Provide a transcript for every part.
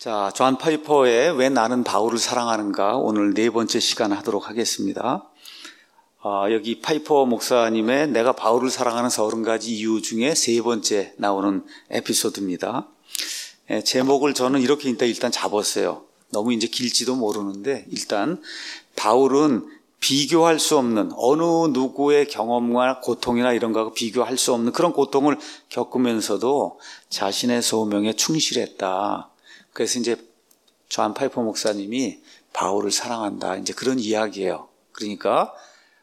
자, 존 파이퍼의 왜 나는 바울을 사랑하는가 오늘 네 번째 시간 하도록 하겠습니다. 여기 파이퍼 목사님의 내가 바울을 사랑하는 30가지 이유 중에 세 번째 나오는 에피소드입니다. 제목을 저는 이렇게 일단 잡았어요. 너무 이제 길지도 모르는데 일단 바울은 비교할 수 없는 어느 누구의 경험과 고통이나 이런 거하고 비교할 수 없는 그런 고통을 겪으면서도 자신의 소명에 충실했다. 그래서 이제 존 파이퍼 목사님이 바울을 사랑한다. 이제 그런 이야기예요. 그러니까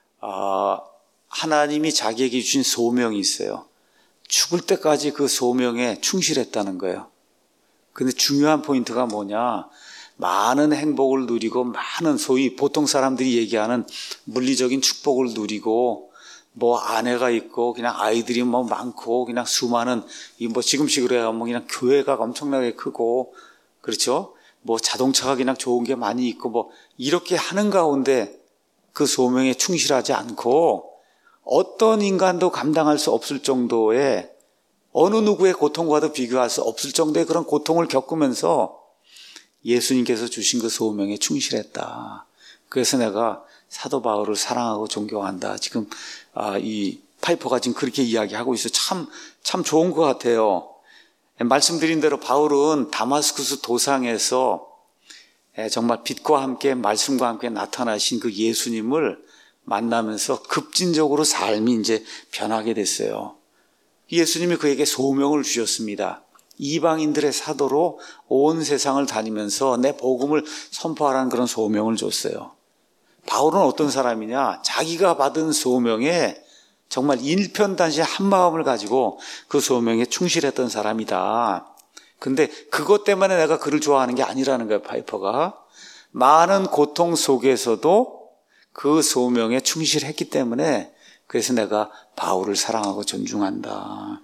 하나님이 자기에게 주신 소명이 있어요. 죽을 때까지 그 소명에 충실했다는 거예요. 근데 중요한 포인트가 뭐냐? 많은 행복을 누리고 많은 소위 보통 사람들이 얘기하는 물리적인 축복을 누리고 뭐 아내가 있고 그냥 아이들이 뭐 많고 그냥 수많은 뭐 지금식으로 해야 그냥 교회가 엄청나게 크고 그렇죠? 뭐 자동차가 그냥 좋은 게 많이 있고 뭐 이렇게 하는 가운데 그 소명에 충실하지 않고 어떤 인간도 감당할 수 없을 정도의 어느 누구의 고통과도 비교할 수 없을 정도의 그런 고통을 겪으면서 예수님께서 주신 그 소명에 충실했다. 그래서 내가 사도 바울을 사랑하고 존경한다. 지금 이 파이퍼가 지금 그렇게 이야기하고 있어요. 참 좋은 것 같아요. 말씀드린 대로 바울은 다마스쿠스 도상에서 정말 빛과 함께 말씀과 함께 나타나신 그 예수님을 만나면서 급진적으로 삶이 이제 변하게 됐어요. 예수님이 그에게 소명을 주셨습니다. 이방인들의 사도로 온 세상을 다니면서 내 복음을 선포하라는 그런 소명을 줬어요. 바울은 어떤 사람이냐? 자기가 받은 소명에 정말 일편단심 한 마음을 가지고 그 소명에 충실했던 사람이다. 근데 그것 때문에 내가 그를 좋아하는 게 아니라는 거예요, 파이퍼가. 많은 고통 속에서도 그 소명에 충실했기 때문에 그래서 내가 바울을 사랑하고 존중한다.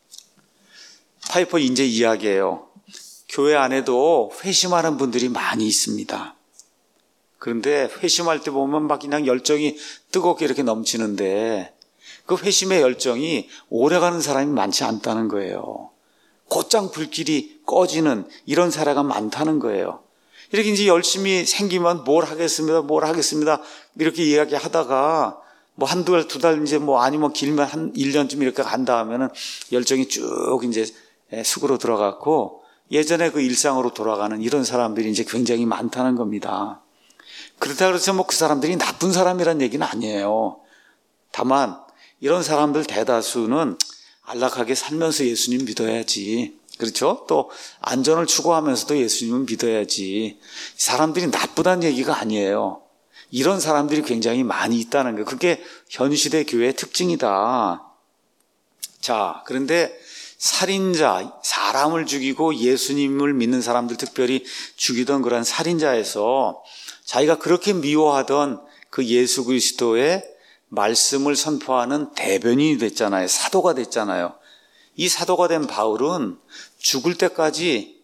파이퍼 이제 이야기예요. 교회 안에도 회심하는 분들이 많이 있습니다. 그런데 회심할 때 보면 막 그냥 열정이 뜨겁게 이렇게 넘치는데 그 회심의 열정이 오래가는 사람이 많지 않다는 거예요. 곧장 불길이 꺼지는 이런 사례가 많다는 거예요. 이렇게 이제 열심히 생기면 뭘 하겠습니다. 이렇게 이야기하다가 뭐 한두 달, 두 달 이제 뭐 아니면 길면 한 1년쯤 이렇게 간다 하면은 열정이 쭉 이제 쑥으로 들어갔고 예전에 그 일상으로 돌아가는 이런 사람들이 이제 굉장히 많다는 겁니다. 그렇다고 해서 뭐 그 사람들이 나쁜 사람이란 얘기는 아니에요. 다만 이런 사람들 대다수는 안락하게 살면서 예수님 믿어야지. 그렇죠? 또 안전을 추구하면서도 예수님은 믿어야지. 사람들이 나쁘다는 얘기가 아니에요. 이런 사람들이 굉장히 많이 있다는 거예요. 그게 현 시대 교회의 특징이다. 자, 그런데 살인자, 사람을 죽이고 예수님을 믿는 사람들 특별히 죽이던 그런 살인자에서 자기가 그렇게 미워하던 그 예수 그리스도의 말씀을 선포하는 대변인이 됐잖아요. 사도가 됐잖아요. 이 사도가 된 바울은 죽을 때까지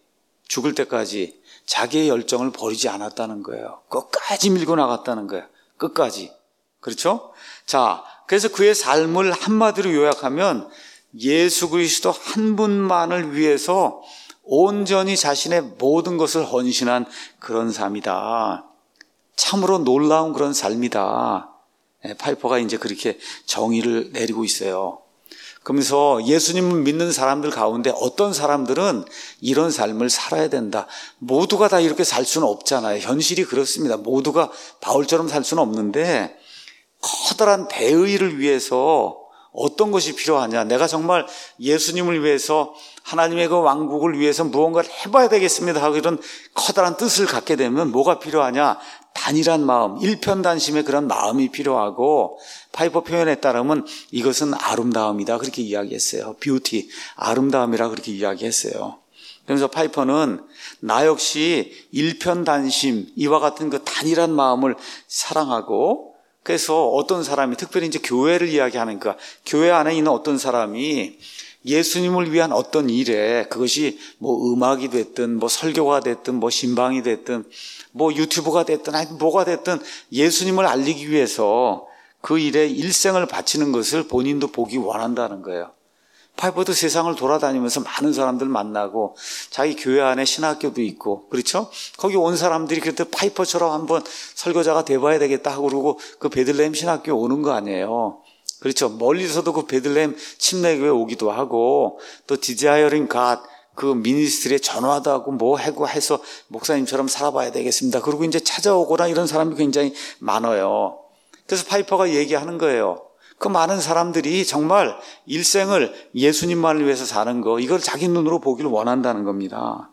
자기의 열정을 버리지 않았다는 거예요. 끝까지 밀고 나갔다는 거예요. 끝까지. 그렇죠? 자, 그래서 그의 삶을 한마디로 요약하면 예수 그리스도 한 분만을 위해서 온전히 자신의 모든 것을 헌신한 그런 삶이다. 참으로 놀라운 그런 삶이다. 파이퍼가 이제 그렇게 정의를 내리고 있어요. 그러면서 예수님을 믿는 사람들 가운데 어떤 사람들은 이런 삶을 살아야 된다. 모두가 다 이렇게 살 수는 없잖아요. 현실이 그렇습니다. 모두가 바울처럼 살 수는 없는데 커다란 대의를 위해서 어떤 것이 필요하냐. 내가 정말 예수님을 위해서 하나님의 그 왕국을 위해서 무언가를 해봐야 되겠습니다 하고 이런 커다란 뜻을 갖게 되면 뭐가 필요하냐. 단일한 마음, 일편단심의 그런 마음이 필요하고 파이퍼 표현에 따르면 이것은 아름다움이다 그렇게 이야기했어요. 뷰티, 아름다움이라 그렇게 이야기했어요. 그래서 파이퍼는 나 역시 일편단심, 이와 같은 그 단일한 마음을 사랑하고 그래서 어떤 사람이 특별히 이제 교회를 이야기하니까 교회 안에 있는 어떤 사람이 예수님을 위한 어떤 일에 그것이 뭐 음악이 됐든 뭐 설교가 됐든 뭐 신방이 됐든 뭐 유튜브가 됐든 아니 뭐가 됐든 예수님을 알리기 위해서 그 일에 일생을 바치는 것을 본인도 보기 원한다는 거예요. 파이퍼도 세상을 돌아다니면서 많은 사람들 만나고 자기 교회 안에 신학교도 있고 그렇죠? 거기 온 사람들이 그때 파이퍼처럼 한번 설교자가 돼봐야 되겠다 하고 그러고 그 베들레헴 신학교에 오는 거 아니에요. 그렇죠? 멀리서도 그 베들레헴 침례교회 오기도 하고 또 디자이어링 갓 그 미니스트리에 전화도 하고 뭐 하고 해서 목사님처럼 살아봐야 되겠습니다. 그리고 이제 찾아오거나 이런 사람이 굉장히 많아요. 그래서 파이퍼가 얘기하는 거예요. 그 많은 사람들이 정말 일생을 예수님만을 위해서 사는 거, 이걸 자기 눈으로 보기를 원한다는 겁니다.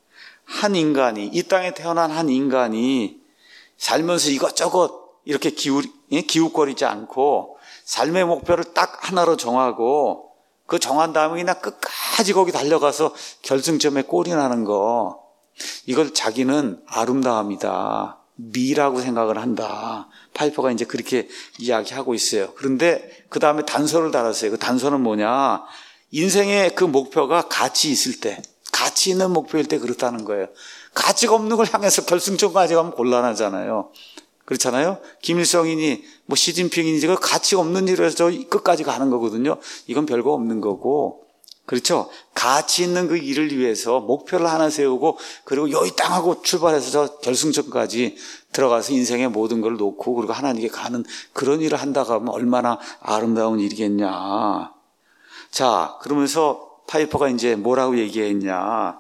한 인간이, 이 땅에 태어난 한 인간이 살면서 이것저것 이렇게 기웃거리지 않고 삶의 목표를 딱 하나로 정하고 그 정한 다음에 그냥 끝까지 거기 달려가서 결승점에 골이 나는 거, 이걸 자기는 아름다움이다, 미라고 생각을 한다. 파이퍼가 이제 그렇게 이야기하고 있어요. 그런데 그 다음에 단서를 달았어요. 그 단서는 뭐냐? 인생의 그 목표가 가치 있을 때, 가치 있는 목표일 때 그렇다는 거예요. 가치가 없는 걸 향해서 결승점까지 가면 곤란하잖아요. 그렇잖아요? 김일성이니 뭐 시진핑이니 그 가치가 없는 일을 해서 끝까지 가는 거거든요. 이건 별거 없는 거고. 그렇죠? 가치 있는 그 일을 위해서 목표를 하나 세우고 그리고 여기 땅하고 출발해서 저 결승점까지 들어가서 인생의 모든 걸 놓고 그리고 하나님께 가는 그런 일을 한다고 하면 얼마나 아름다운 일이겠냐. 자, 그러면서 파이퍼가 이제 뭐라고 얘기했냐.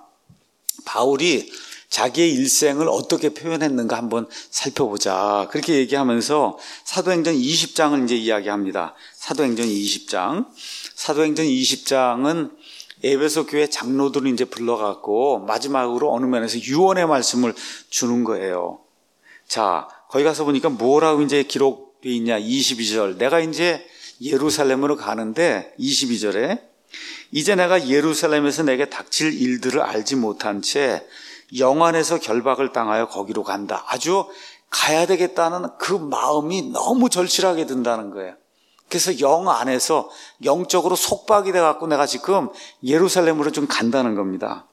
바울이 자기의 일생을 어떻게 표현했는가 한번 살펴보자. 그렇게 얘기하면서 사도행전 20장을 이제 이야기합니다. 사도행전 20장. 사도행전 20장은 에베소 교회 장로들을 이제 불러갖고 마지막으로 어느 면에서 유언의 말씀을 주는 거예요. 자, 거기 가서 보니까 뭐라고 이제 기록되어 있냐. 22절. 내가 이제 예루살렘으로 가는데 22절에 이제 내가 예루살렘에서 내게 닥칠 일들을 알지 못한 채 영안에서 결박을 당하여 거기로 간다. 아주 가야 되겠다는 그 마음이 너무 절실하게 든다는 거예요. 그래서 영 안에서 영적으로 속박이 돼갖고 내가 지금 예루살렘으로 좀 간다는 겁니다.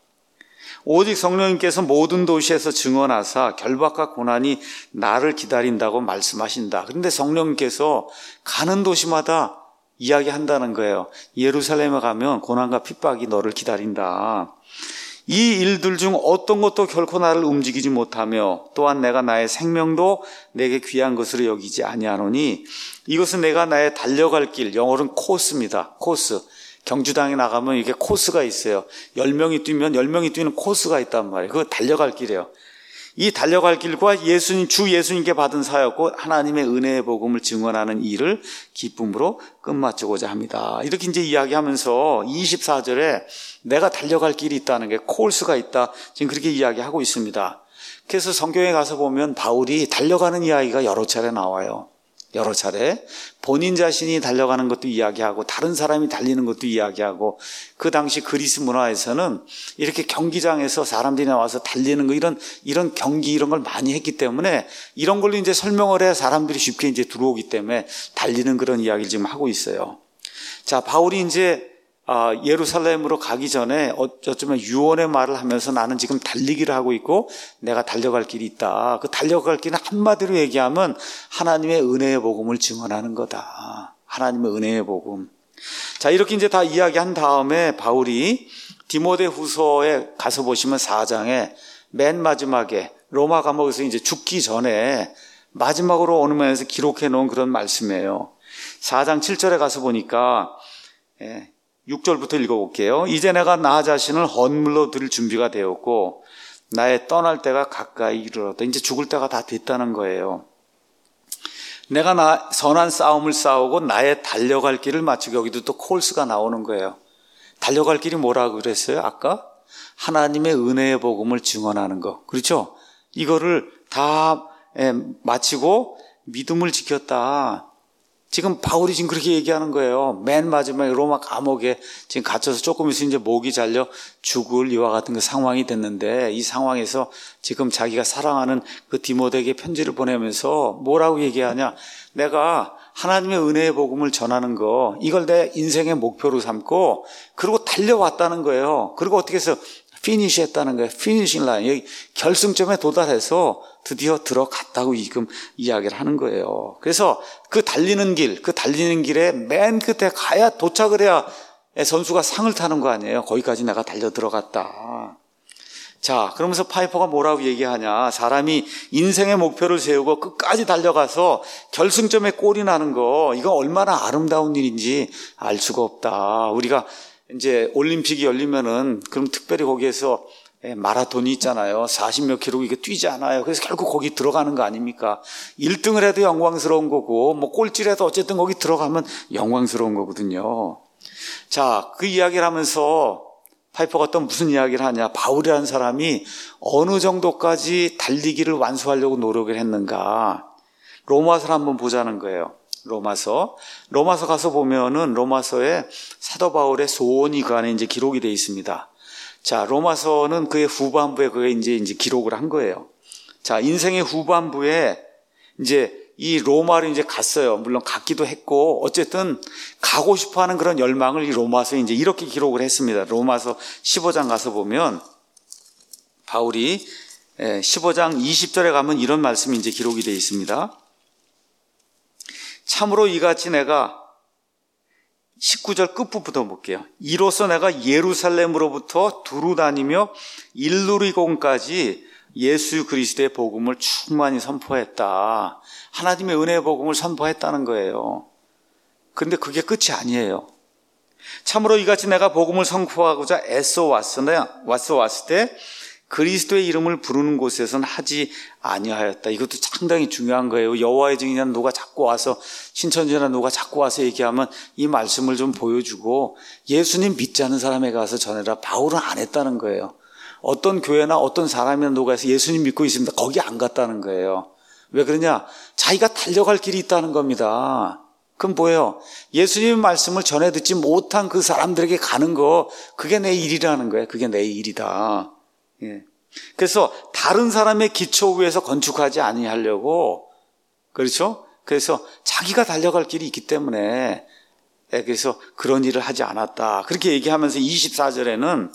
오직 성령님께서 모든 도시에서 증언하사 결박과 고난이 나를 기다린다고 말씀하신다. 그런데 성령님께서 가는 도시마다 이야기한다는 거예요. 예루살렘에 가면 고난과 핍박이 너를 기다린다. 이 일들 중 어떤 것도 결코 나를 움직이지 못하며 또한 내가 나의 생명도 내게 귀한 것으로 여기지 아니하노니 이것은 내가 나의 달려갈 길, 영어로는 코스입니다. 코스. 경주당에 나가면 이게 코스가 있어요. 10명이 뛰면 10명이 뛰는 코스가 있단 말이에요. 그거 달려갈 길이에요. 이 달려갈 길과 주 예수님께 받은 사역고 하나님의 은혜의 복음을 증언하는 일을 기쁨으로 끝마치고자 합니다. 이렇게 이제 이야기하면서 24절에 내가 달려갈 길이 있다는 게 코스가 있다. 지금 그렇게 이야기하고 있습니다. 그래서 성경에 가서 보면 바울이 달려가는 이야기가 여러 차례 나와요. 여러 차례 본인 자신이 달려가는 것도 이야기하고 다른 사람이 달리는 것도 이야기하고 그 당시 그리스 문화에서는 이렇게 경기장에서 사람들이 나와서 달리는 거 이런 경기 이런 걸 많이 했기 때문에 이런 걸로 이제 설명을 해야 사람들이 쉽게 이제 들어오기 때문에 달리는 그런 이야기를 지금 하고 있어요. 자, 바울이 이제 예루살렘으로 가기 전에 어쩌면 유언의 말을 하면서 나는 지금 달리기를 하고 있고 내가 달려갈 길이 있다. 그 달려갈 길은 한마디로 얘기하면 하나님의 은혜의 복음을 증언하는 거다. 하나님의 은혜의 복음. 자, 이렇게 이제 다 이야기한 다음에 바울이 디모데 후서에 가서 보시면 4장에 맨 마지막에 로마 감옥에서 이제 죽기 전에 마지막으로 어느 면에서 기록해 놓은 그런 말씀이에요. 4장 7절에 가서 보니까 6절부터 읽어볼게요. 이제 내가 나 자신을 헌물로 드릴 준비가 되었고 나의 떠날 때가 가까이 이르렀다. 이제 죽을 때가 다 됐다는 거예요. 내가 선한 싸움을 싸우고 나의 달려갈 길을 마치고 여기도 또 콜스가 나오는 거예요. 달려갈 길이 뭐라고 그랬어요? 아까 하나님의 은혜의 복음을 증언하는 거. 그렇죠? 이거를 다 마치고 믿음을 지켰다. 지금 바울이 지금 그렇게 얘기하는 거예요. 맨 마지막에 로마 감옥에 지금 갇혀서 조금 있으면 이제 목이 잘려 죽을 이와 같은 그 상황이 됐는데 이 상황에서 지금 자기가 사랑하는 그 디모데에게 편지를 보내면서 뭐라고 얘기하냐. 내가 하나님의 은혜의 복음을 전하는 거 이걸 내 인생의 목표로 삼고 그리고 달려왔다는 거예요. 그리고 어떻게 해서 피니시 했다는 거예요. 피니싱 라인. 여기 결승점에 도달해서 드디어 들어갔다고 지금 이야기를 하는 거예요. 그래서 그 달리는 길에 맨 끝에 가야 도착을 해야 선수가 상을 타는 거 아니에요. 거기까지 내가 달려 들어갔다. 자, 그러면서 파이퍼가 뭐라고 얘기하냐. 사람이 인생의 목표를 세우고 끝까지 달려가서 결승점에 골이 나는 거, 이거 얼마나 아름다운 일인지 알 수가 없다. 우리가 이제 올림픽이 열리면은 그럼 특별히 거기에서 마라톤이 있잖아요. 40몇 킬로 이게 뛰지 않아요. 그래서 결국 거기 들어가는 거 아닙니까? 1등을 해도 영광스러운 거고, 뭐 꼴찌를 해도 어쨌든 거기 들어가면 영광스러운 거거든요. 자, 그 이야기를 하면서 파이퍼가 또 무슨 이야기를 하냐. 바울이라는 사람이 어느 정도까지 달리기를 완수하려고 노력을 했는가. 로마서를 한번 보자는 거예요. 로마서 가서 보면은 로마서에 사도 바울의 소원이 그 안에 이제 기록이 되어 있습니다. 자, 로마서는 그의 후반부에 그게 이제 기록을 한 거예요. 자, 인생의 후반부에 이제 이 로마를 이제 갔어요. 물론 갔기도 했고, 어쨌든 가고 싶어 하는 그런 열망을 이 로마서에 이제 이렇게 기록을 했습니다. 로마서 15장 가서 보면, 바울이 15장 20절에 가면 이런 말씀이 이제 기록이 되어 있습니다. 참으로 이같이 내가 19절 끝부분부터 볼게요. 이로써 내가 예루살렘으로부터 두루 다니며 일루리곤까지 예수 그리스도의 복음을 충만히 선포했다. 하나님의 은혜의 복음을 선포했다는 거예요. 그런데 그게 끝이 아니에요. 참으로 이같이 내가 복음을 선포하고자 애써 왔을 때 그리스도의 이름을 부르는 곳에서는 하지 아니하였다. 이것도 상당히 중요한 거예요. 여호와의 증인이나 누가 자꾸 와서, 신천지나 누가 자꾸 와서 얘기하면 이 말씀을 좀 보여주고 예수님 믿지 않는 사람에 가서 전해라. 바울은 안 했다는 거예요. 어떤 교회나 어떤 사람이나 누가 해서 예수님 믿고 있습니다. 거기 안 갔다는 거예요. 왜 그러냐? 자기가 달려갈 길이 있다는 겁니다. 그럼 뭐예요? 예수님의 말씀을 전해 듣지 못한 그 사람들에게 가는 거, 그게 내 일이라는 거예요. 그게 내 일이다. 예. 그래서 다른 사람의 기초 위에서 건축하지 아니하려고, 그렇죠? 그래서 자기가 달려갈 길이 있기 때문에, 그래서 그런 일을 하지 않았다. 그렇게 얘기하면서 24절에는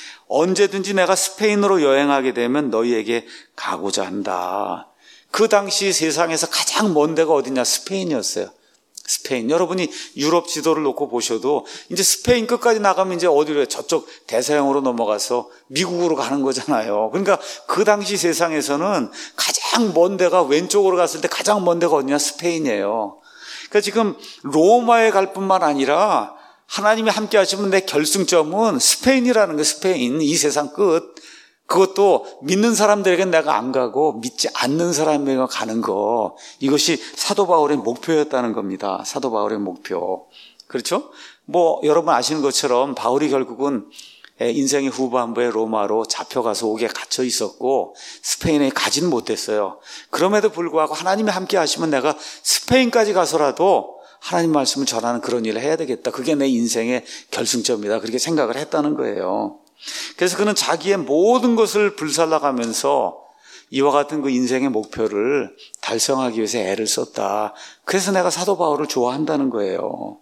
언제든지 내가 스페인으로 여행하게 되면 너희에게 가고자 한다. 그 당시 세상에서 가장 먼 데가 어디냐? 스페인이었어요. 스페인. 여러분이 유럽 지도를 놓고 보셔도 이제 스페인 끝까지 나가면 이제 어디로, 저쪽 대서양으로 넘어가서 미국으로 가는 거잖아요. 그러니까 그 당시 세상에서는 가장 먼 데가, 왼쪽으로 갔을 때 가장 먼 데가 어디냐? 스페인이에요. 그러니까 지금 로마에 갈 뿐만 아니라 하나님이 함께 하시면 내 결승점은 스페인이라는 거예요. 스페인. 이 세상 끝. 그것도 믿는 사람들에게는 내가 안 가고 믿지 않는 사람에게 가는 거, 이것이 사도 바울의 목표였다는 겁니다. 사도 바울의 목표. 그렇죠? 뭐 여러분 아시는 것처럼 바울이 결국은 인생의 후반부에 로마로 잡혀가서 옥에 갇혀 있었고 스페인에 가지는 못했어요. 그럼에도 불구하고 하나님이 함께 하시면 내가 스페인까지 가서라도 하나님 말씀을 전하는 그런 일을 해야 되겠다. 그게 내 인생의 결승점이다. 그렇게 생각을 했다는 거예요. 그래서 그는 자기의 모든 것을 불살라가면서 이와 같은 그 인생의 목표를 달성하기 위해서 애를 썼다. 그래서 내가 사도 바울을 좋아한다는 거예요.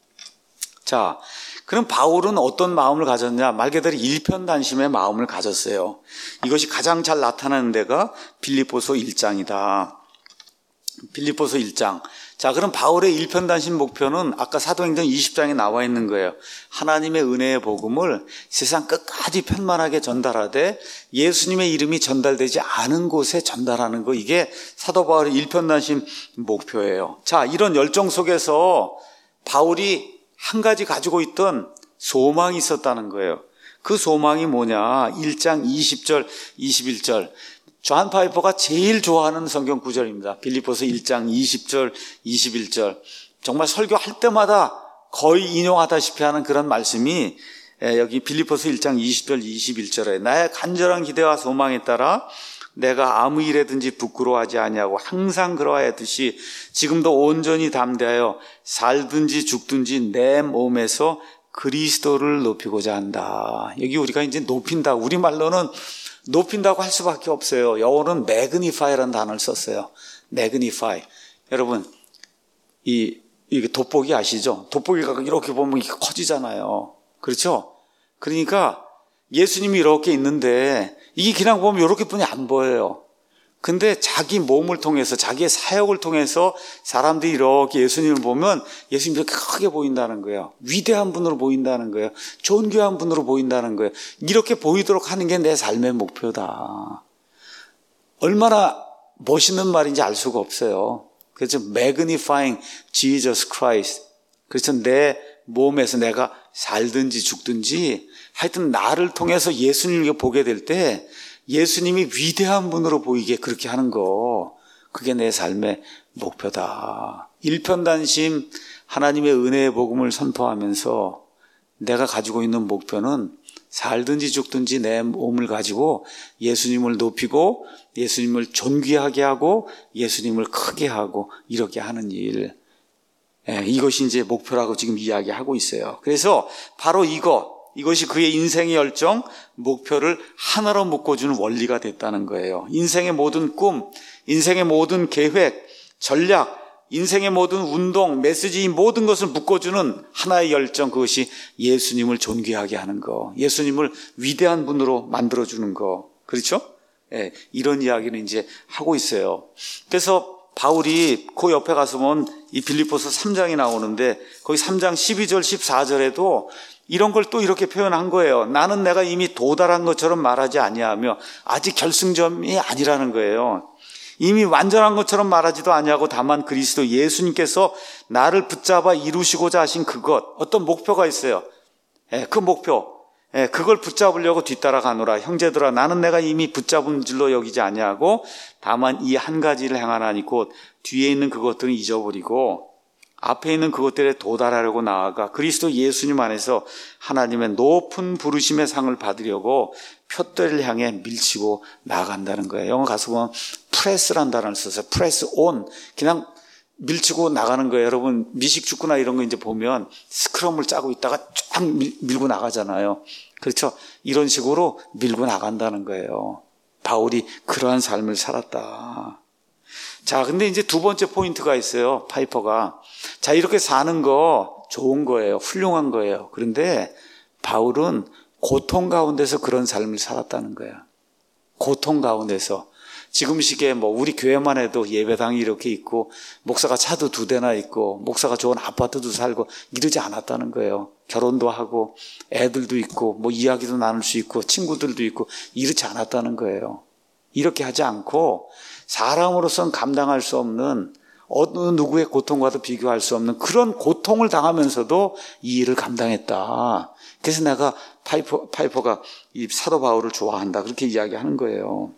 자, 그럼 바울은 어떤 마음을 가졌냐? 말 그대로 일편단심의 마음을 가졌어요. 이것이 가장 잘 나타나는 데가 빌립보서 1장이다. 빌립보서 1장. 자, 그럼 바울의 일편단심 목표는 아까 사도행전 20장에 나와 있는 거예요. 하나님의 은혜의 복음을 세상 끝까지 편만하게 전달하되 예수님의 이름이 전달되지 않은 곳에 전달하는 거, 이게 사도 바울의 일편단심 목표예요. 자, 이런 열정 속에서 바울이 한 가지 가지고 있던 소망이 있었다는 거예요. 그 소망이 뭐냐? 1장 20절, 21절. 존 파이퍼가 제일 좋아하는 성경 구절입니다. 빌립보서 1장 20절, 21절. 정말 설교할 때마다 거의 인용하다시피 하는 그런 말씀이 여기 빌립보서 1장 20절, 21절에 나의 간절한 기대와 소망에 따라 내가 아무 일에든지 부끄러워하지 아니하고 항상 그러하였듯이 지금도 온전히 담대하여 살든지 죽든지 내 몸에서 그리스도를 높이고자 한다. 여기 우리가 이제 높인다. 우리말로는 높인다고 할 수밖에 없어요. 영어로는 magnify라는 단어를 썼어요. magnify. 여러분, 이게 돋보기 아시죠? 돋보기가 이렇게 보면 이게 커지잖아요. 그렇죠? 그러니까 예수님이 이렇게 있는데 이게 그냥 보면 이렇게 뿐이 안 보여요. 근데 자기 몸을 통해서 자기의 사역을 통해서 사람들이 이렇게 예수님을 보면 예수님이 크게 보인다는 거예요. 위대한 분으로 보인다는 거예요. 존귀한 분으로 보인다는 거예요. 이렇게 보이도록 하는 게 내 삶의 목표다. 얼마나 멋있는 말인지 알 수가 없어요. 그래서 magnifying Jesus Christ. 그래서 내 몸에서 내가 살든지 죽든지 하여튼 나를 통해서 예수님을 보게 될 때 예수님이 위대한 분으로 보이게 그렇게 하는 거, 그게 내 삶의 목표다. 일편단심 하나님의 은혜의 복음을 선포하면서 내가 가지고 있는 목표는 살든지 죽든지 내 몸을 가지고 예수님을 높이고 예수님을 존귀하게 하고 예수님을 크게 하고 이렇게 하는 일, 이것이 이제 목표라고 지금 이야기하고 있어요. 그래서 바로 이것이 그의 인생의 열정, 목표를 하나로 묶어주는 원리가 됐다는 거예요. 인생의 모든 꿈, 인생의 모든 계획, 전략, 인생의 모든 운동, 메시지, 이 모든 것을 묶어주는 하나의 열정, 그것이 예수님을 존귀하게 하는 거, 예수님을 위대한 분으로 만들어주는 거. 그렇죠? 이런 이야기는 이제 하고 있어요. 그래서 바울이 그 옆에 가서 보면 이 빌립보서 3장이 나오는데 거기 3장 12절 14절에도 이런 걸 또 이렇게 표현한 거예요. 나는 내가 이미 도달한 것처럼 말하지 아니하며 아직 결승점이 아니라는 거예요. 이미 완전한 것처럼 말하지도 아니하고 다만 그리스도 예수님께서 나를 붙잡아 이루시고자 하신 그것, 어떤 목표가 있어요. 그 목표, 그걸 붙잡으려고 뒤따라가노라. 형제들아, 나는 내가 이미 붙잡은 줄로 여기지 아니하고 다만 이 한 가지를 행하나니 곧 뒤에 있는 그것들은 잊어버리고 앞에 있는 그것들에 도달하려고 나아가 그리스도 예수님 안에서 하나님의 높은 부르심의 상을 받으려고 표대를 향해 밀치고 나아간다는 거예요. 영어 가서 보면 프레스란 단어를 써서 프레스 온, 그냥 밀치고 나가는 거예요. 여러분 미식축구나 이런 거 이제 보면 스크럼을 짜고 있다가 쫙 밀고 나가잖아요. 그렇죠? 이런 식으로 밀고 나간다는 거예요. 바울이 그러한 삶을 살았다. 자, 근데 이제 두 번째 포인트가 있어요. 파이퍼가. 자, 이렇게 사는 거 좋은 거예요. 훌륭한 거예요. 그런데 바울은 고통 가운데서 그런 삶을 살았다는 거예요. 고통 가운데서. 지금 시기에 우리 교회만 해도 예배당이 이렇게 있고 목사가 차도 2대나 있고 목사가 좋은 아파트도 살고 이러지 않았다는 거예요. 결혼도 하고 애들도 있고 이야기도 나눌 수 있고 친구들도 있고 이렇지 않았다는 거예요. 이렇게 하지 않고 사람으로서는 감당할 수 없는 어느 누구의 고통과도 비교할 수 없는 그런 고통을 당하면서도 이 일을 감당했다. 그래서 내가 파이퍼가 이 사도 바울을 좋아한다. 그렇게 이야기하는 거예요.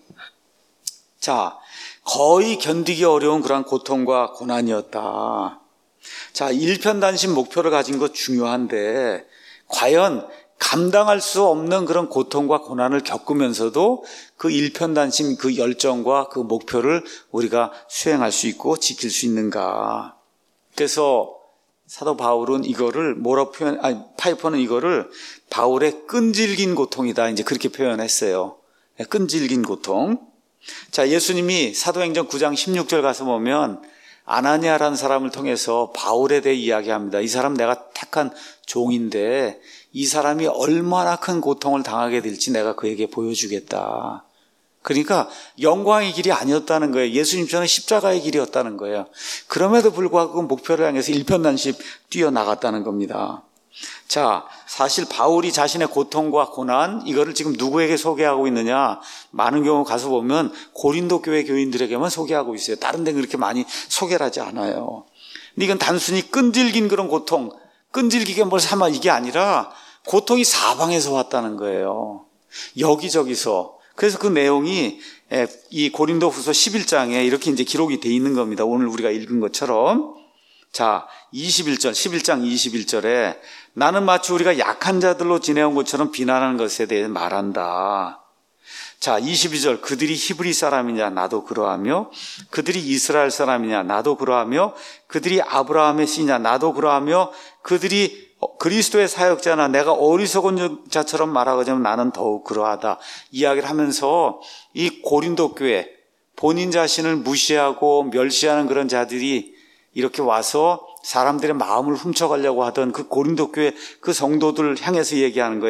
자, 거의 견디기 어려운 그러한 고통과 고난이었다. 자, 일편단심 목표를 가진 것 중요한데 과연 감당할 수 없는 그런 고통과 고난을 겪으면서도 그 일편단심, 그 열정과 그 목표를 우리가 수행할 수 있고 지킬 수 있는가. 그래서 사도 바울은 이거를 파이퍼는 이거를 바울의 끈질긴 고통이다. 이제 그렇게 표현했어요. 끈질긴 고통. 자, 예수님이 사도행전 9장 16절 가서 보면 아나니아라는 사람을 통해서 바울에 대해 이야기합니다. 이 사람 내가 택한 종인데 이 사람이 얼마나 큰 고통을 당하게 될지 내가 그에게 보여주겠다. 그러니까 영광의 길이 아니었다는 거예요. 예수님처럼 십자가의 길이었다는 거예요. 그럼에도 불구하고 그 목표를 향해서 일편단심 뛰어나갔다는 겁니다. 자, 사실 바울이 자신의 고통과 고난, 이거를 지금 누구에게 소개하고 있느냐? 많은 경우 가서 보면 고린도 교회 교인들에게만 소개하고 있어요. 다른 데는 그렇게 많이 소개를 하지 않아요. 근데 이건 단순히 끈질긴 그런 고통, 끈질기게 뭘 삼아 이게 아니라 고통이 사방에서 왔다는 거예요. 여기저기서. 그래서 그 내용이 이 고린도후서 11장에 이렇게 이제 기록이 돼 있는 겁니다. 오늘 우리가 읽은 것처럼. 자, 11장 21절에 나는 마치 우리가 약한 자들로 지내온 것처럼 비난하는 것에 대해 말한다. 자, 22절 그들이 히브리 사람이냐 나도 그러하며 그들이 이스라엘 사람이냐 나도 그러하며 그들이 아브라함의 씨냐 나도 그러하며 그들이 그리스도의 사역자나 내가 어리석은 자처럼 말하자면 나는 더욱 그러하다. 이야기를 하면서 이 고린도 교회 본인 자신을 무시하고 멸시하는 그런 자들이 이렇게 와서 사람들의 마음을 훔쳐가려고 하던 그 고린도 교회 그 성도들을 향해서 얘기하는 거예요.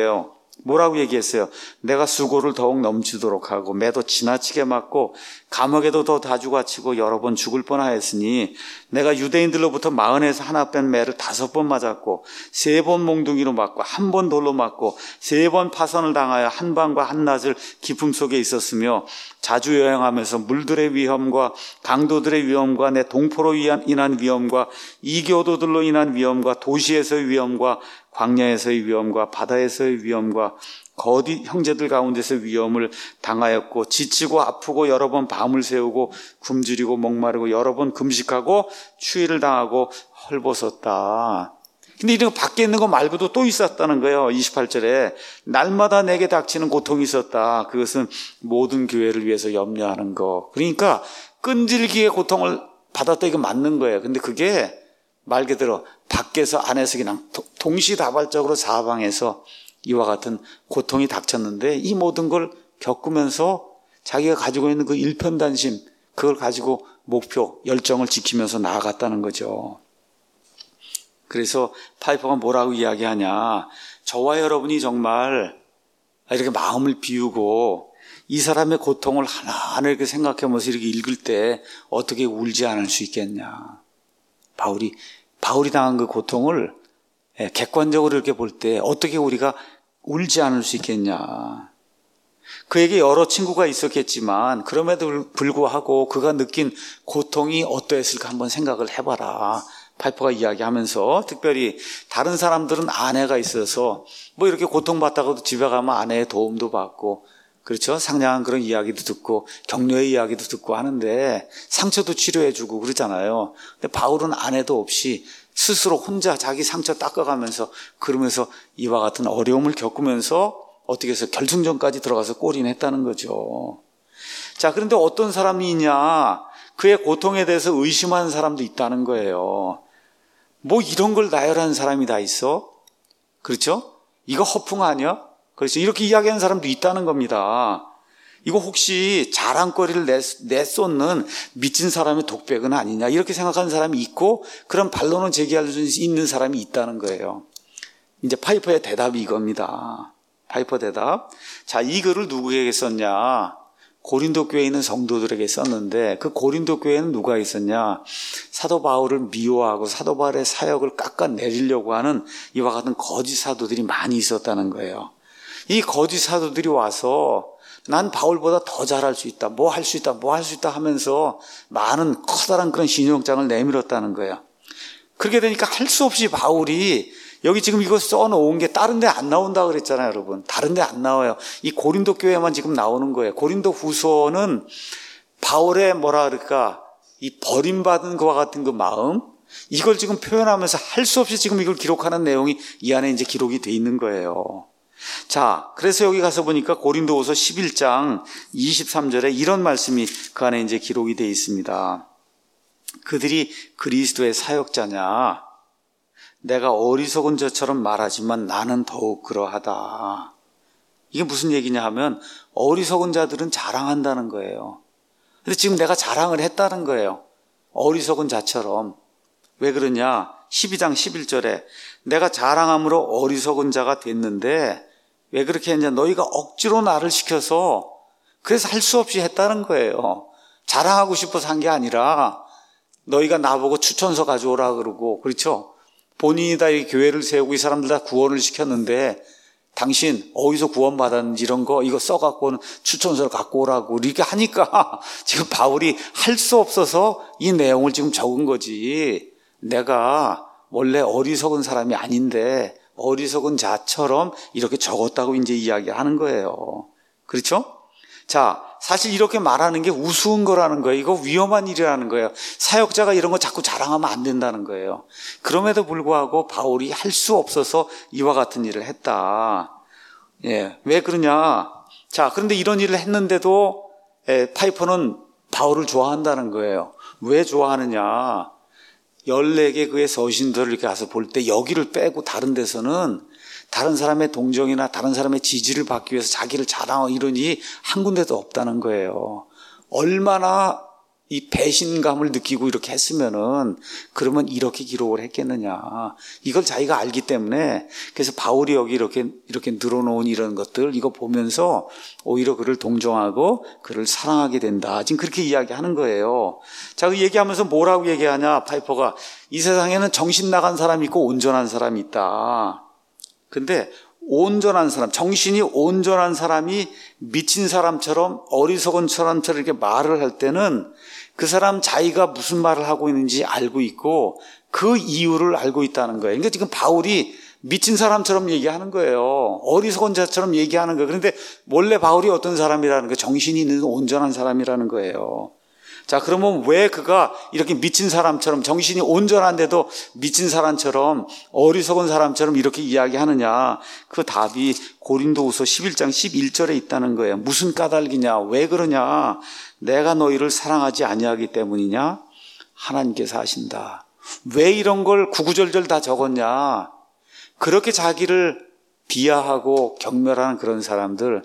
뭐라고 얘기했어요? 내가 수고를 더욱 넘치도록 하고 매도 지나치게 맞고 감옥에도 더 자주 갇히고 여러 번 죽을 뻔하였으니 내가 유대인들로부터 40에서 하나 뺀 매를 5번 맞았고 3번 몽둥이로 맞고 1번 돌로 맞고 3번 파선을 당하여 한밤과 한낮을 기품 속에 있었으며 자주 여행하면서 물들의 위험과 강도들의 위험과 내 동포로 인한 위험과 이교도들로 인한 위험과 도시에서의 위험과 광야에서의 위험과 바다에서의 위험과 거짓 형제들 가운데서의 위험을 당하였고 지치고 아프고 여러 번 밤을 새우고 굶주리고 목마르고 여러 번 금식하고 추위를 당하고 헐벗었다. 근데 이런 거 밖에 있는 거 말고도 또 있었다는 거예요. 28절에 날마다 내게 닥치는 고통이 있었다. 그것은 모든 교회를 위해서 염려하는 거. 그러니까 끈질기게 고통을 받았다 이거 맞는 거예요. 근데 그게 말 그대로 밖에서 안에서 그냥 동시다발적으로 사방에서 이와 같은 고통이 닥쳤는데 이 모든 걸 겪으면서 자기가 가지고 있는 그 일편단심 그걸 가지고 목표, 열정을 지키면서 나아갔다는 거죠. 그래서 파이퍼가 뭐라고 이야기하냐. 저와 여러분이 정말 이렇게 마음을 비우고 이 사람의 고통을 하나하나 이렇게 생각하면서 이렇게 읽을 때 어떻게 울지 않을 수 있겠냐. 바울이 당한 그 고통을 객관적으로 이렇게 볼 때 어떻게 우리가 울지 않을 수 있겠냐. 그에게 여러 친구가 있었겠지만 그럼에도 불구하고 그가 느낀 고통이 어떠했을까 한번 생각을 해봐라. 파이퍼가 이야기하면서 특별히 다른 사람들은 아내가 있어서 뭐 이렇게 고통받다가도 집에 가면 아내의 도움도 받고 그렇죠. 상냥한 그런 이야기도 듣고 격려의 이야기도 듣고 하는데 상처도 치료해주고 그러잖아요. 근데 바울은 아내도 없이 스스로 혼자 자기 상처 닦아가면서 그러면서 이와 같은 어려움을 겪으면서 어떻게 해서 결승전까지 들어가서 골인했다는 거죠. 자, 그런데 어떤 사람이 있냐? 그의 고통에 대해서 의심하는 사람도 있다는 거예요. 뭐 이런 걸 나열하는 사람이 다 있어? 그렇죠? 이거 허풍 아니야? 그렇죠? 이렇게 이야기하는 사람도 있다는 겁니다. 이거 혹시 자랑거리를 내쏟는 미친 사람의 독백은 아니냐 이렇게 생각하는 사람이 있고 그런 반론을 제기할 수 있는 사람이 있다는 거예요. 이제 파이퍼의 대답이 이겁니다. 파이퍼 대답. 자, 이 글을 누구에게 썼냐? 고린도 교회에 있는 성도들에게 썼는데 그 고린도 교회에는 누가 있었냐? 사도 바울을 미워하고 사도 바울의 사역을 깎아내리려고 하는 이와 같은 거짓 사도들이 많이 있었다는 거예요. 이 거짓 사도들이 와서 난 바울보다 더 잘할 수 있다, 뭐 할 수 있다, 뭐 할 수 있다 하면서 많은 커다란 그런 신용장을 내밀었다는 거예요. 그렇게 되니까 할 수 없이 바울이 여기 지금 이거 써놓은 게 다른 데 안 나온다 그랬잖아요, 여러분. 다른 데 안 나와요. 이 고린도 교회만 지금 나오는 거예요. 고린도 후서는 바울의 뭐라 그럴까, 이 버림받은 것과 같은 그 마음, 이걸 지금 표현하면서 할 수 없이 지금 이걸 기록하는 내용이 이 안에 이제 기록이 돼 있는 거예요. 자, 그래서 여기 가서 보니까 고린도후서 11장 23절에 이런 말씀이 그 안에 이제 기록이 돼 있습니다. 그들이 그리스도의 사역자냐? 내가 어리석은 자처럼 말하지만 나는 더욱 그러하다. 이게 무슨 얘기냐 하면 어리석은 자들은 자랑한다는 거예요. 근데 지금 내가 자랑을 했다는 거예요. 어리석은 자처럼. 왜 그러냐? 12장 11절에 내가 자랑함으로 어리석은 자가 됐는데 왜 그렇게 했냐? 너희가 억지로 나를 시켜서 그래서 할 수 없이 했다는 거예요. 자랑하고 싶어서 한 게 아니라 너희가 나보고 추천서 가져오라 그러고 그렇죠? 본인이 다 이 교회를 세우고 이 사람들 다 구원을 시켰는데 당신 어디서 구원받았는지 이런 거 이거 써갖고는 추천서를 갖고 오라고 이렇게 하니까 지금 바울이 할 수 없어서 이 내용을 지금 적은 거지. 내가 원래 어리석은 사람이 아닌데 어리석은 자처럼 이렇게 적었다고 이제 이야기하는 거예요. 그렇죠? 자, 사실 이렇게 말하는 게 우스운 거라는 거예요. 이거 위험한 일이라는 거예요. 사역자가 이런 거 자꾸 자랑하면 안 된다는 거예요. 그럼에도 불구하고 바울이 할 수 없어서 이와 같은 일을 했다. 예, 왜 그러냐? 자, 그런데 이런 일을 했는데도 파이퍼는 바울을 좋아한다는 거예요. 왜 좋아하느냐? 14개 그의 서신들을 이렇게 가서 볼 때 여기를 빼고 다른 데서는 다른 사람의 동정이나 다른 사람의 지지를 받기 위해서 자기를 자랑하고 이러니 한 군데도 없다는 거예요. 얼마나 이 배신감을 느끼고 이렇게 했으면은 그러면 이렇게 기록을 했겠느냐. 이걸 자기가 알기 때문에 그래서 바울이 여기 이렇게 늘어놓은 이런 것들 이거 보면서 오히려 그를 동정하고 그를 사랑하게 된다. 지금 그렇게 이야기하는 거예요. 자, 그 얘기하면서 뭐라고 얘기하냐. 파이퍼가 이 세상에는 정신 나간 사람이 있고 온전한 사람이 있다. 근데 온전한 사람, 정신이 온전한 사람이 미친 사람처럼 어리석은 사람처럼 이렇게 말을 할 때는 그 사람 자기가 무슨 말을 하고 있는지 알고 있고 그 이유를 알고 있다는 거예요. 그러니까 지금 바울이 미친 사람처럼 얘기하는 거예요. 어리석은 자처럼 얘기하는 거예요. 그런데 원래 바울이 어떤 사람이라는 거예요? 정신이 있는 온전한 사람이라는 거예요. 자, 그러면 왜 그가 이렇게 미친 사람처럼 정신이 온전한데도 미친 사람처럼 어리석은 사람처럼 이렇게 이야기하느냐? 그 답이 고린도후서 11장 11절에 있다는 거예요. 무슨 까닭이냐? 왜 그러냐? 내가 너희를 사랑하지 아니하기 때문이냐? 하나님께서 하신다. 왜 이런 걸 구구절절 다 적었냐? 그렇게 자기를 비하하고 경멸하는 그런 사람들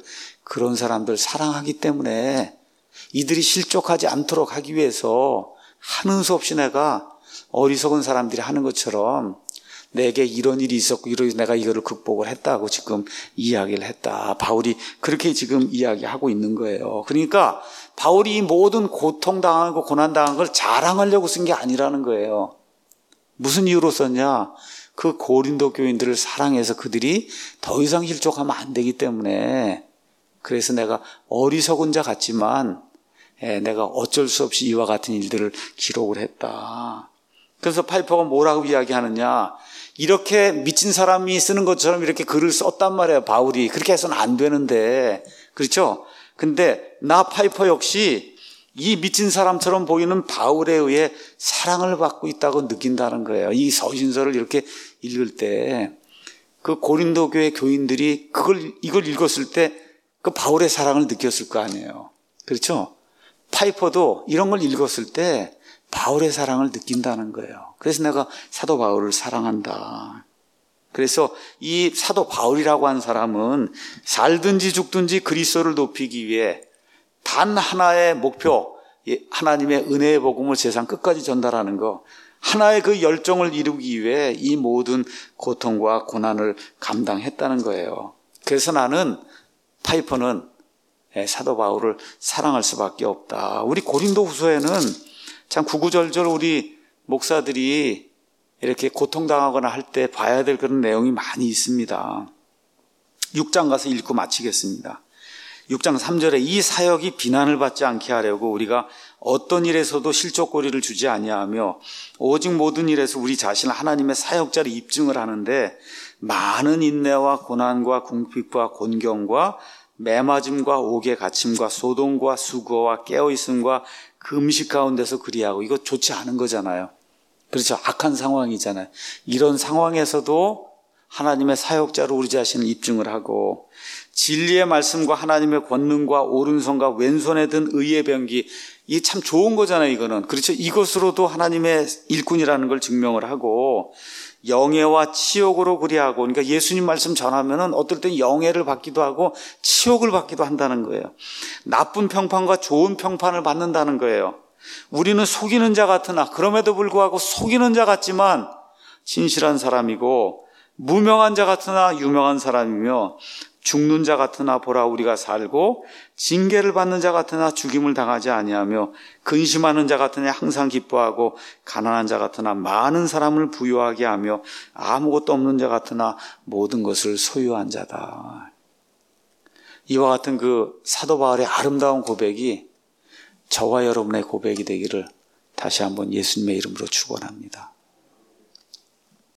사랑하기 때문에 이들이 실족하지 않도록 하기 위해서 하는 수 없이 내가 어리석은 사람들이 하는 것처럼 내게 이런 일이 있었고 이래서 내가 이거를 극복을 했다고 지금 이야기를 했다. 바울이 그렇게 지금 이야기하고 있는 거예요. 그러니까 바울이 이 모든 고통당하고 고난당한 걸 자랑하려고 쓴 게 아니라는 거예요. 무슨 이유로 썼냐? 그 고린도 교인들을 사랑해서 그들이 더 이상 실족하면 안 되기 때문에 그래서 내가 어리석은 자 같지만 내가 어쩔 수 없이 이와 같은 일들을 기록을 했다. 그래서 파이퍼가 뭐라고 이야기하느냐. 이렇게 미친 사람이 쓰는 것처럼 이렇게 글을 썼단 말이에요. 바울이. 그렇게 해서는 안 되는데. 그렇죠? 근데 나 파이퍼 역시 이 미친 사람처럼 보이는 바울에 의해 사랑을 받고 있다고 느낀다는 거예요. 이 서신서를 이렇게 읽을 때 그 고린도 교회 교인들이 이걸 읽었을 때 그 바울의 사랑을 느꼈을 거 아니에요. 그렇죠? 파이퍼도 이런 걸 읽었을 때 바울의 사랑을 느낀다는 거예요. 그래서 내가 사도 바울을 사랑한다. 그래서 이 사도 바울이라고 한 사람은 살든지 죽든지 그리스도를 높이기 위해 단 하나의 목표, 하나님의 은혜의 복음을 세상 끝까지 전달하는 거, 하나의 그 열정을 이루기 위해 이 모든 고통과 고난을 감당했다는 거예요. 그래서 나는 파이퍼는 사도 바울을 사랑할 수밖에 없다. 우리 고린도후서에는 참 구구절절 우리 목사들이 이렇게 고통당하거나 할 때 봐야 될 그런 내용이 많이 있습니다. 6장 가서 읽고 마치겠습니다. 6장 3절에 이 사역이 비난을 받지 않게 하려고 우리가 어떤 일에서도 실족거리를 주지 아니하며 오직 모든 일에서 우리 자신을 하나님의 사역자로 입증을 하는데 많은 인내와 고난과 궁핍과 곤경과 매맞음과 옥에 갇힘과 소동과 수고와 깨어있음과 금식 가운데서 그리하고 이거 좋지 않은 거잖아요. 그렇죠. 악한 상황이잖아요. 이런 상황에서도 하나님의 사역자로 우리 자신을 입증을 하고 진리의 말씀과 하나님의 권능과 오른손과 왼손에 든 의의 병기 이게 참 좋은 거잖아요. 이거는. 그렇죠. 이것으로도 하나님의 일꾼이라는 걸 증명을 하고 영예와 치욕으로 그리하고 그러니까 예수님 말씀 전하면은 어떨 땐 영예를 받기도 하고 치욕을 받기도 한다는 거예요. 나쁜 평판과 좋은 평판을 받는다는 거예요. 우리는 속이는 자 같으나 그럼에도 불구하고 속이는 자 같지만 진실한 사람이고 무명한 자 같으나 유명한 사람이며 죽는 자 같으나 보라 우리가 살고 징계를 받는 자 같으나 죽임을 당하지 아니하며 근심하는 자 같으나 항상 기뻐하고 가난한 자 같으나 많은 사람을 부유하게 하며 아무것도 없는 자 같으나 모든 것을 소유한 자다. 이와 같은 그 사도 바울의 아름다운 고백이 저와 여러분의 고백이 되기를 다시 한번 예수님의 이름으로 축원합니다.